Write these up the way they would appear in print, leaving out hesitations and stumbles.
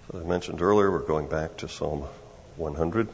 As I mentioned earlier, we're going back to Psalm 100.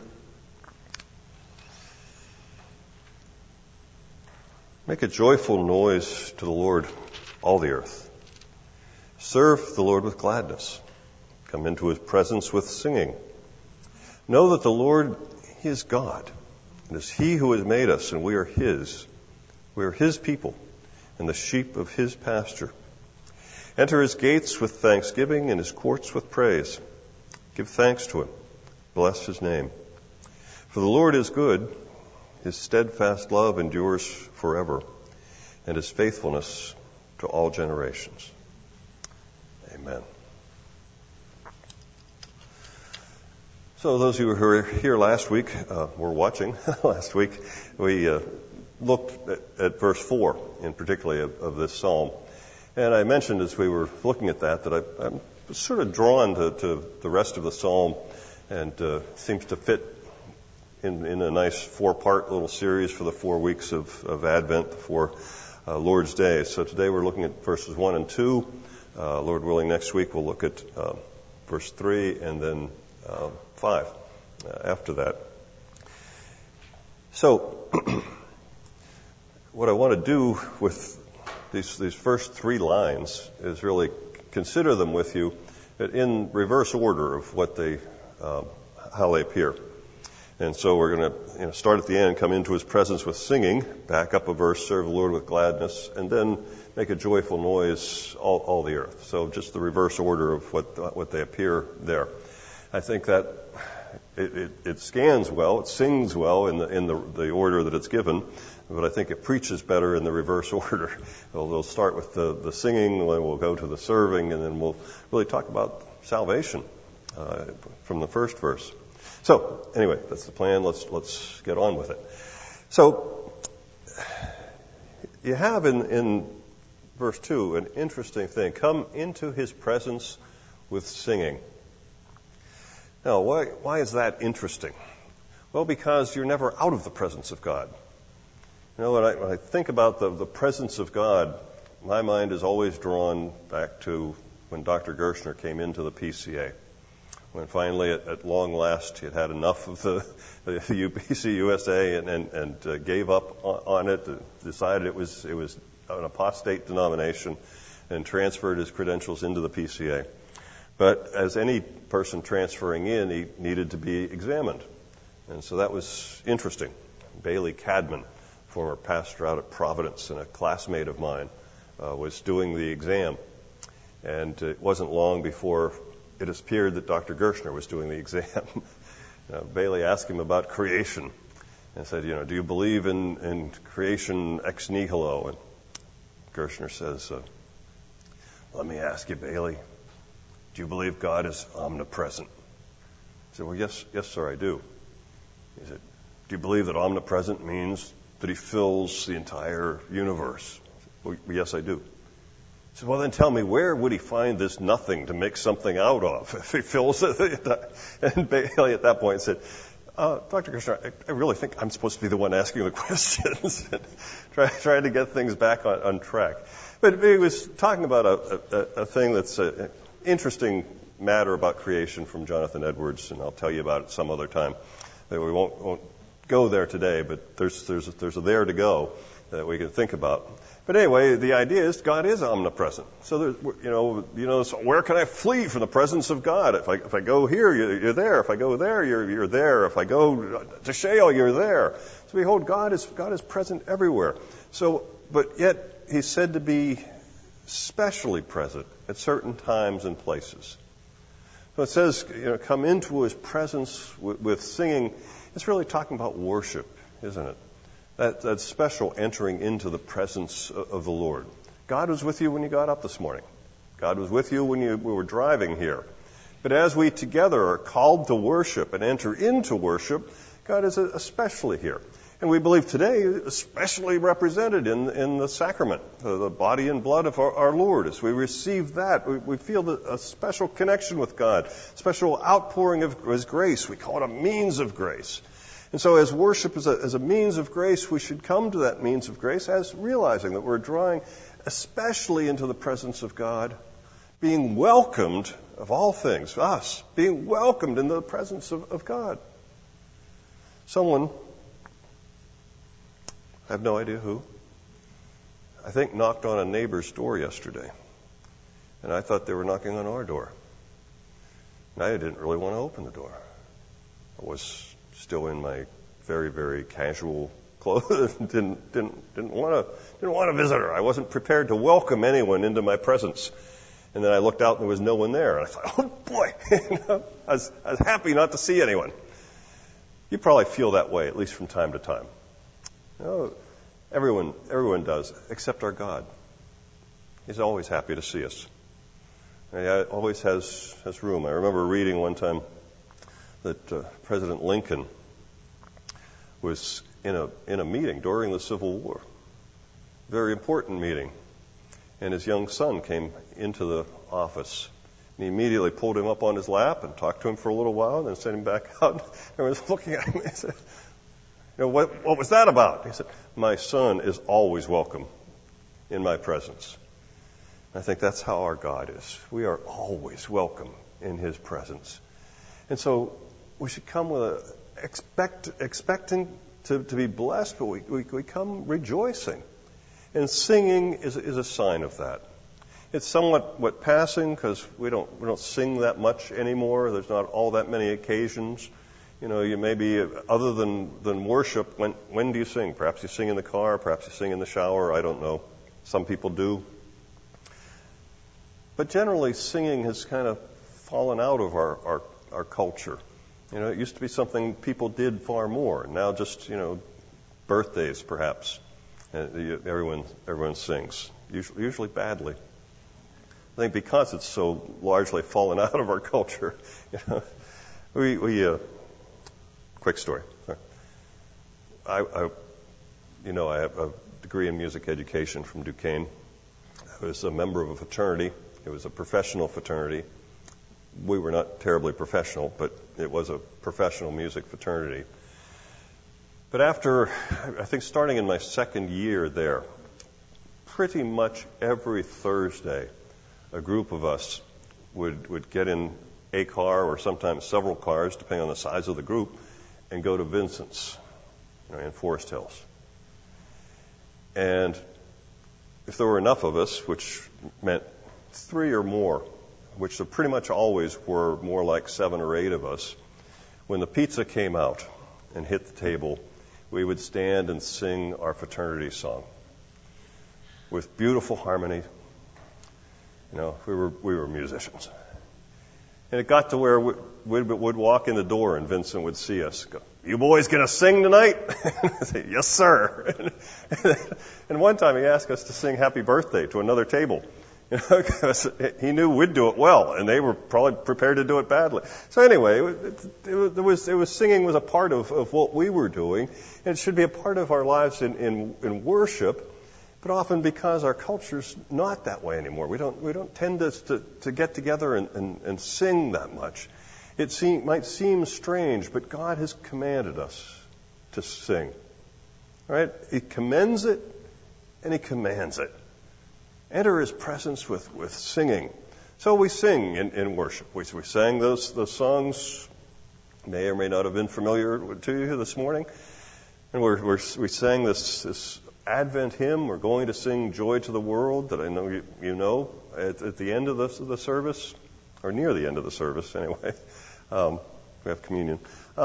Make a joyful noise to the Lord, all the earth. Serve the Lord with gladness. Come into his presence with singing. Know that the Lord, he is God. It is he who has made us, and we are his. We are his people, and the sheep of his pasture. Enter his gates with thanksgiving and his courts with praise. Give thanks to him. Bless his name. For the Lord is good. His steadfast love endures forever, and his faithfulness to all generations. Amen. So those of you who were here last week, were watching last week, we looked at verse 4 in particularly of this psalm. And I mentioned as we were looking at that I'm sort of drawn to the rest of the psalm, and seems to fit in a nice 4-part little series for the 4 weeks of Advent, the 4 Lord's Days. So today we're looking at verses 1 and 2. Lord willing, next week we'll look at verse 3 and then 5 after that. So what I want to do with these first 3 lines is really consider them with you in reverse order of what how they appear. And so we're going to start at the end, come into his presence with singing, back up a verse, serve the Lord with gladness, and then make a joyful noise, all the earth. So just the reverse order of what they appear there. I think that it scans well, it sings well in the order that it's given, but I think it preaches better in the reverse order. We'll start with the singing, then we'll go to the serving, and then we'll really talk about salvation from the first verse. So anyway, that's the plan. Let's get on with it. So you have in verse 2 an interesting thing. Come into his presence with singing. Now, why is that interesting? Well, because you're never out of the presence of God. You know, when I think about the presence of God, my mind is always drawn back to when Dr. Gershner came into the PCA. When finally, at long last, he had enough of the UPC USA and gave up on it, decided it was an apostate denomination, and transferred his credentials into the PCA. But as any person transferring in, he needed to be examined. And so that was interesting. Bailey Cadman, former pastor out at Providence and a classmate of mine, was doing the exam. And it wasn't long before it appeared that Dr. Gershner was doing the exam. Bailey asked him about creation and said, do you believe in creation ex nihilo? And Gershner says, let me ask you, Bailey, do you believe God is omnipresent? I said, well, yes, sir, I do. He said, do you believe that omnipresent means that he fills the entire universe? Well, yes, I do. He said, well, then tell me, where would he find this nothing to make something out of if he fills it? And Bailey at that point said, Dr. Gershner, I really think I'm supposed to be the one asking the questions and trying to get things back on track. But he was talking about a thing that's an interesting matter about creation from Jonathan Edwards, and I'll tell you about it some other time. We won't go there today, but there's a there to go that we can think about. But anyway, the idea is God is omnipresent. So so where can I flee from the presence of God? If I go here, you're there. If I go there, you're there. If I go to Sheol, you're there. So behold, God is present everywhere. So, but yet he's said to be specially present at certain times and places. So it says, come into his presence with singing. It's really talking about worship, isn't it? That special entering into the presence of the Lord. God was with you when you got up this morning. God was with you when we were driving here. But as we together are called to worship and enter into worship, God is especially here. And we believe today, especially represented in the sacrament, the body and blood of our Lord. As we receive that, we feel a special connection with God, special outpouring of His grace. We call it a means of grace. And so as worship is as a means of grace, we should come to that means of grace as realizing that we're drawing especially into the presence of God, being welcomed of all things, us, being welcomed in the presence of God. Someone, I have no idea who, I think knocked on a neighbor's door yesterday. And I thought they were knocking on our door. And I didn't really want to open the door. I was still in my very, very casual clothes. didn't want a visitor. I wasn't prepared to welcome anyone into my presence. And then I looked out and there was no one there. And I thought, oh boy, I was happy not to see anyone. You probably feel that way, at least from time to time. Everyone does, except our God. He's always happy to see us. He always has room. I remember reading one time that President Lincoln was in a meeting during the Civil War, very important meeting, and his young son came into the office. And he immediately pulled him up on his lap and talked to him for a little while, and then sent him back out. And I was looking at him and he said, what was that about? He said, my son is always welcome in my presence. I think that's how our God is. We are always welcome in His presence. And so we should come with expecting to be blessed, but we come rejoicing. And singing is a sign of that. It's somewhat passing because we don't sing that much anymore. There's not all that many occasions. You maybe, other than worship, when do you sing? Perhaps you sing in the car, perhaps you sing in the shower, I don't know. Some people do. But generally, singing has kind of fallen out of our culture. It used to be something people did far more. Now just, birthdays, perhaps. Everyone sings, usually badly. I think because it's so largely fallen out of our culture, quick story. I have a degree in music education from Duquesne. I was a member of a fraternity. It was a professional fraternity. We were not terribly professional, but it was a professional music fraternity. But after, I think starting in my second year there, pretty much every Thursday, a group of us would get in a car or sometimes several cars, depending on the size of the group, and go to Vincent's, in Forest Hills. And if there were enough of us, which meant 3 or more, which there pretty much always were more like 7 or 8 of us, when the pizza came out and hit the table, we would stand and sing our fraternity song with beautiful harmony. We were musicians. And it got to where we'd walk in the door and Vincent would see us go, "You boys gonna sing tonight?" I'd say, "Yes, sir." And one time he asked us to sing Happy Birthday to another table. Because he knew we'd do it well, and they were probably prepared to do it badly. So anyway, singing was a part of what we were doing, and it should be a part of our lives in worship. But often because our culture's not that way anymore, we don't tend to get together and sing that much. It might seem strange, but God has commanded us to sing. Right? He commends it and He commands it. Enter His presence with singing. So we sing in worship. We sang those songs, may or may not have been familiar to you this morning. And we sang this Advent hymn. We're going to sing Joy to the World, that I know you know, at the end of the service, or near the end of the service anyway. We have communion.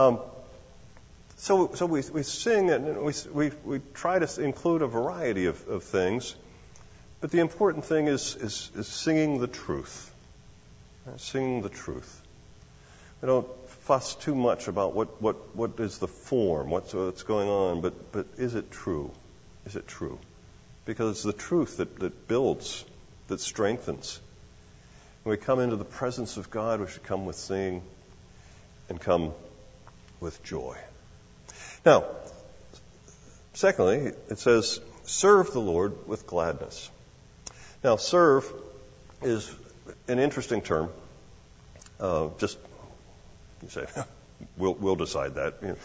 So we sing, and we try to include a variety of things. But the important thing is singing the truth. Singing the truth. We don't fuss too much about what is the form, what's going on, but is it true? Is it true? Because it's the truth that builds, that strengthens. When we come into the presence of God, we should come with singing and come with joy. Now, secondly, it says, serve the Lord with gladness. Now, serve is an interesting term. Just you say, we'll decide that.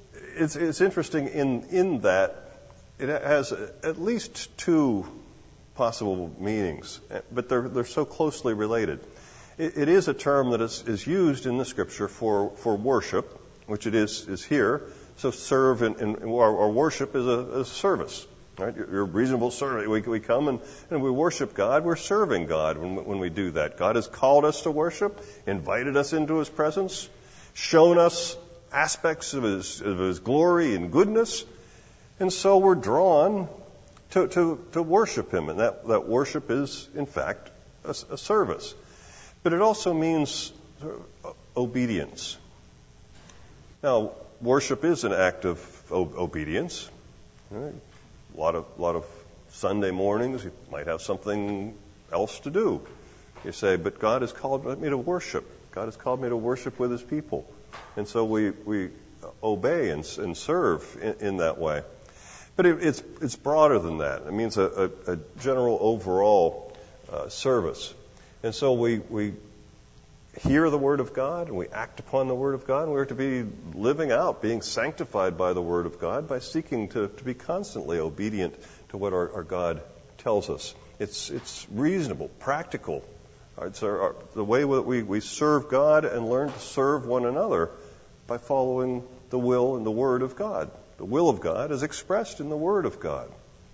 It's interesting in that it has at least 2 possible meanings, but they're so closely related. It is a term that is used in the Scripture for worship, which it is here. So serve and our worship is a service, right? You're a reasonable servant. We come and we worship God. We're serving God when we do that. God has called us to worship, invited us into His presence, shown us aspects of His glory and goodness, and so we're drawn to worship Him, and that worship is, in fact, a service. But it also means obedience. Now, worship is an act of obedience. Right? A lot of Sunday mornings, you might have something else to do. You say, but God has called me to worship. God has called me to worship with His people. And so we obey and serve in that way. But it's broader than that. It means a general overall service. And so we hear the Word of God and we act upon the Word of God. And we're to be living out, being sanctified by the Word of God by seeking to be constantly obedient to what our God tells us. It's reasonable, practical. It's the way that we serve God and learn to serve one another by following the will and the Word of God. The will of God is expressed in the Word of God.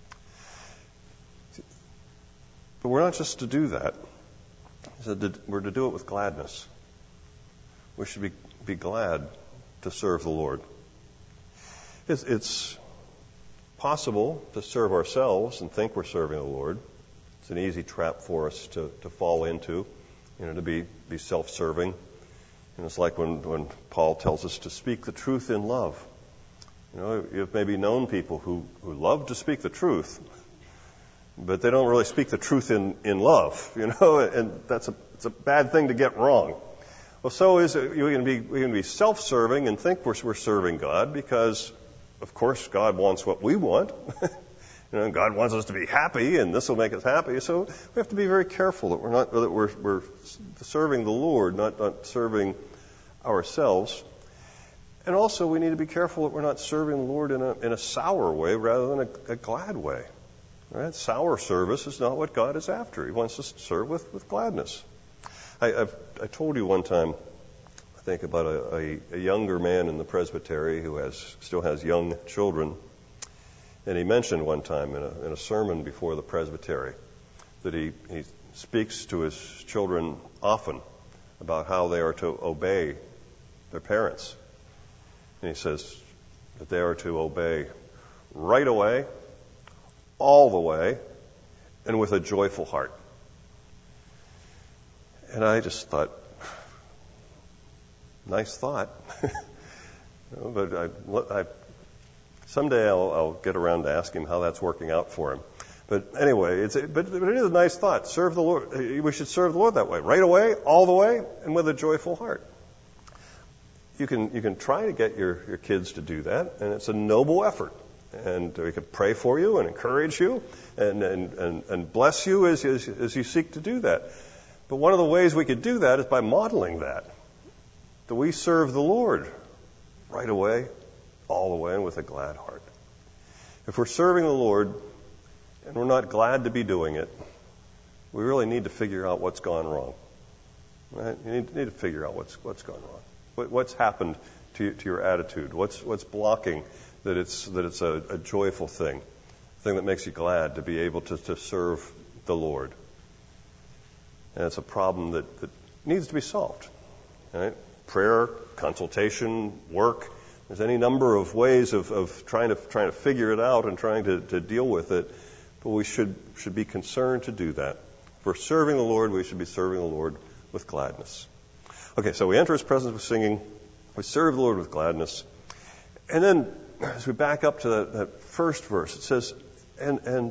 But we're not just to do that. We're to do it with gladness. We should be glad to serve the Lord. It's possible to serve ourselves and think we're serving the Lord. It's an easy trap for us to fall into, to be self-serving. And it's like when Paul tells us to speak the truth in love. You've maybe known people who love to speak the truth, but they don't really speak the truth in love, and it's a bad thing to get wrong. Well, so is it. We can be self-serving and think we're serving God because, of course, God wants what we want. God wants us to be happy, and this will make us happy. So we have to be very careful that we're serving the Lord, not serving ourselves. And also, we need to be careful that we're not serving the Lord in a sour way rather than a glad way. Right? Sour service is not what God is after. He wants us to serve with gladness. I told you one time, I think, about a younger man in the presbytery who still has young children. And he mentioned one time in a sermon before the presbytery that he speaks to his children often about how they are to obey their parents. And he says that they are to obey right away, all the way, and with a joyful heart. And I just thought, nice thought. But someday I'll get around to ask him how that's working out for him. But anyway, it is a nice thought. Serve the Lord. We should serve the Lord that way, right away, all the way, and with a joyful heart. You can try to get your kids to do that, and it's a noble effort. And we can pray for you and encourage you and bless you as you seek to do that. But one of the ways we could do that is by modeling that we serve the Lord right away, all the way, and with a glad heart. If we're serving the Lord and we're not glad to be doing it, we really need to figure out what's gone wrong. Right? You need to figure out what's gone wrong. What's happened to your attitude? What's blocking that it's a joyful thing that makes you glad to be able to serve the Lord? And it's a problem that needs to be solved. Right? Prayer, consultation, work. There's any number of ways of trying to figure it out and trying to deal with it. But we should be concerned to do that. If we're serving the Lord, we should be serving the Lord with gladness. Okay, so we enter His presence with singing. We serve the Lord with gladness. And then, as we back up to that first verse, it says, and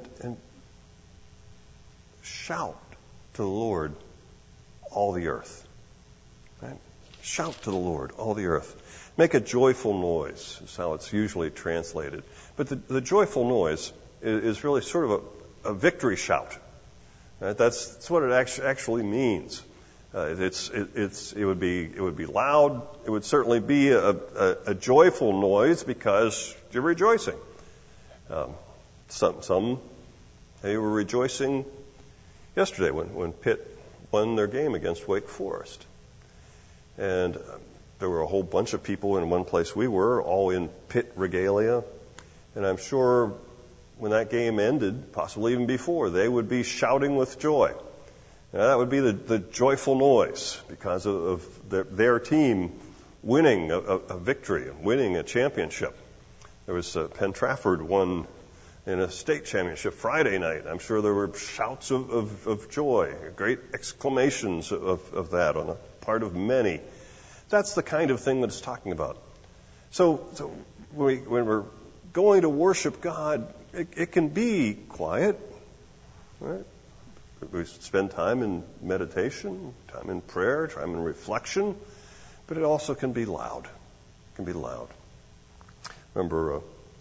shout to the Lord, all the earth. Right? Shout to the Lord, all the earth. Make a joyful noise, is how it's usually translated. But the joyful noise is really sort of a victory shout. Right? That's what it actually means. It would be loud. It would certainly be a joyful noise because you're rejoicing. Some They were rejoicing yesterday when Pitt won their game against Wake Forest. And there were a whole bunch of people in one place we were, all in Pitt regalia. And I'm sure when that game ended, possibly even before, they would be shouting with joy. Now, that would be the joyful noise because of their team winning a victory, winning a championship. There was Penn Trafford won in a state championship Friday night. I'm sure there were shouts of joy, great exclamations of that on the part of many. That's the kind of thing that it's talking about. So when we're going to worship God, it can be quiet, right? We spend time in meditation, time in prayer, time in reflection, but it also can be loud. It can be loud. Remember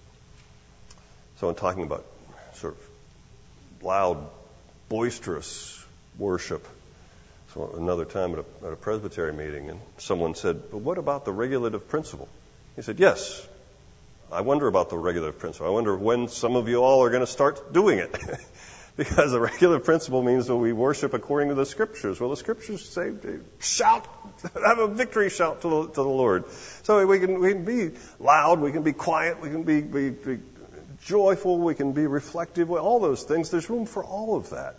someone talking about sort of loud, boisterous worship. So another time at a Presbytery meeting, and someone said, "But what about the regulative principle?" He said, "Yes, I wonder about the regulative principle. I wonder when some of you all are going to start doing it." Because the regulative principle means that we worship according to the Scriptures. Well, the Scriptures say, shout, have a victory shout to the Lord. So we can be loud, we can be quiet, we can be joyful, we can be reflective, all those things. There's room for all of that.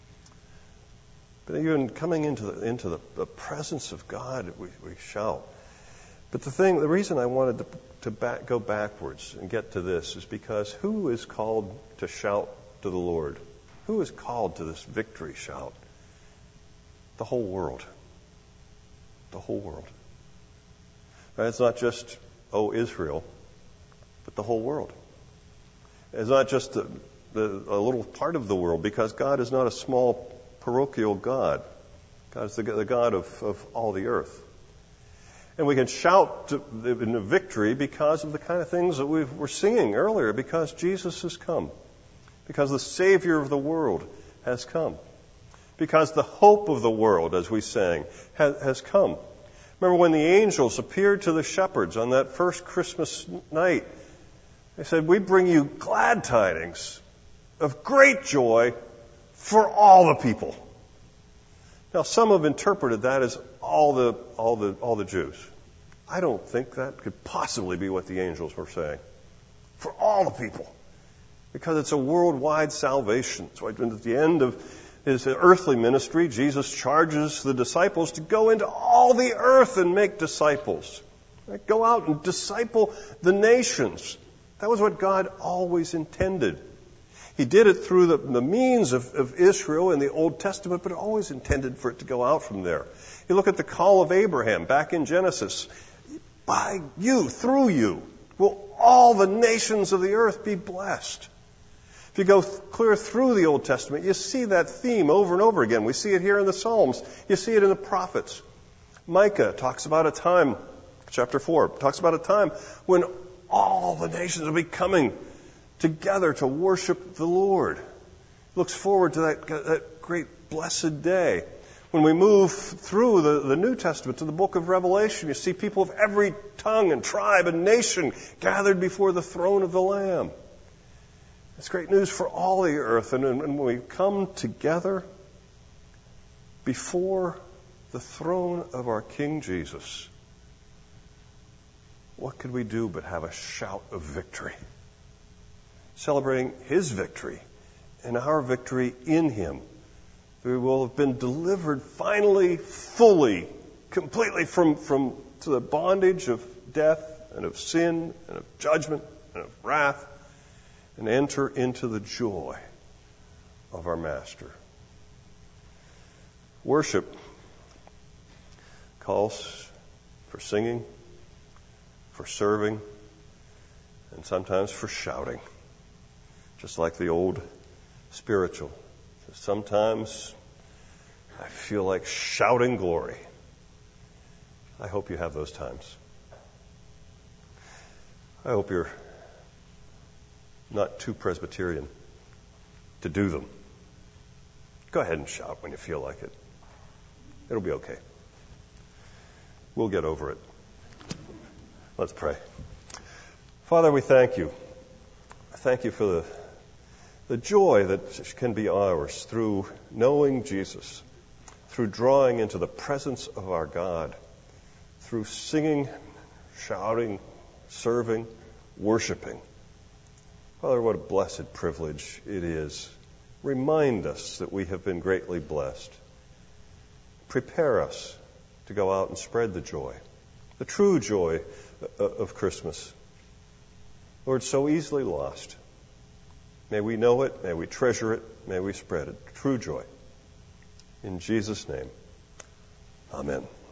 But even coming into the presence of God, we shout. But the reason I wanted to go backwards and get to this is because who is called to shout to the Lord? Who is called to this victory shout? The whole world. The whole world. Right? It's not just, Israel, but the whole world. It's not just a little part of the world, because God is not a small parochial God. God is the God of all the earth. And we can shout in a victory because of the kind of things that we were singing earlier, because Jesus has come. Because the Savior of the world has come. Because the hope of the world, as we sang, has come. Remember when the angels appeared to the shepherds on that first Christmas night, they said, "We bring you glad tidings of great joy for all the people." Now, some have interpreted that as all the Jews. I don't think that could possibly be what the angels were saying. For all the people. Because it's a worldwide salvation. So at the end of his earthly ministry, Jesus charges the disciples to go into all the earth and make disciples. Right? Go out and disciple the nations. That was what God always intended. He did it through the means of Israel in the Old Testament, but always intended for it to go out from there. You look at the call of Abraham back in Genesis. By you, through you, will all the nations of the earth be blessed. If you go clear through the Old Testament, you see that theme over and over again. We see it here in the Psalms. You see it in the prophets. Micah talks about a time, chapter 4, talks about a time when all the nations will be coming together to worship the Lord. Looks forward to that great blessed day. When we move through the New Testament to the book of Revelation, you see people of every tongue and tribe and nation gathered before the throne of the Lamb. It's great news for all the earth. And when we come together before the throne of our King Jesus, what could we do but have a shout of victory? Celebrating His victory and our victory in Him. We will have been delivered finally, fully, completely from to the bondage of death and of sin and of judgment and of wrath, and enter into the joy of our Master. Worship calls for singing, for serving, and sometimes for shouting. Just like the old spiritual. Sometimes I feel like shouting glory. I hope you have those times. I hope you're not too Presbyterian to do them. Go ahead and shout when you feel like it. It'll be okay. We'll get over it. Let's pray. Father, we thank you. Thank you for The joy that can be ours through knowing Jesus, through drawing into the presence of our God, through singing, shouting, serving, worshiping. Father, what a blessed privilege it is. Remind us that we have been greatly blessed. Prepare us to go out and spread the joy, the true joy of Christmas. Lord, so easily lost. May we know it, may we treasure it, may we spread it. True joy. In Jesus' name, amen.